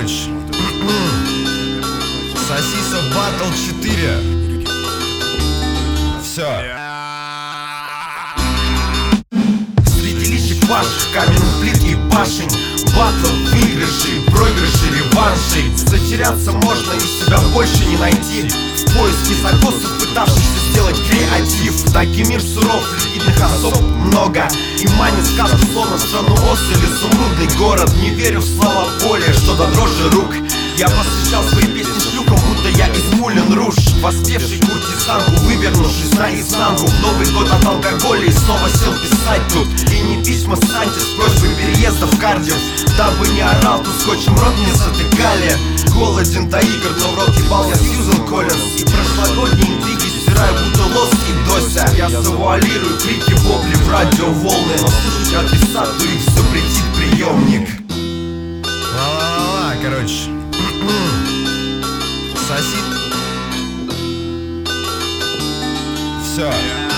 короче. Сосиса Батл 4. Все. Среди личек ваших каменных плит и башен, батл, выигрыши, проигрыши, реванши. Затеряться можно и себя больше не найти в поиске закосов, пытавшихся сделать креатив. Таки мир суров, ригидных особ много, и манит сказку словно страну ос или изумрудный город. Не верю в слова боли, что до дрожи рук я посвящал свои песни шлюхам, будто я из Мулен Руж. Воспевший куртизанку, вывернувшись наизнанку. В Новый год от алкоголя и снова сел писать тут. И не письма Санте с просьбой переезда в Кардив, дабы не орал, тут скотчем рот мне затыкали. Голоден до игр, но в рот ебал я Сьюзен Коллинз. И прошлогодние интриги стираю, будто Лос и Дося. Я завуалирую крики, вопли в радиоволны, но слушать адресату их запретит приемник. Ла-ла-ла, короче. Соси. Все.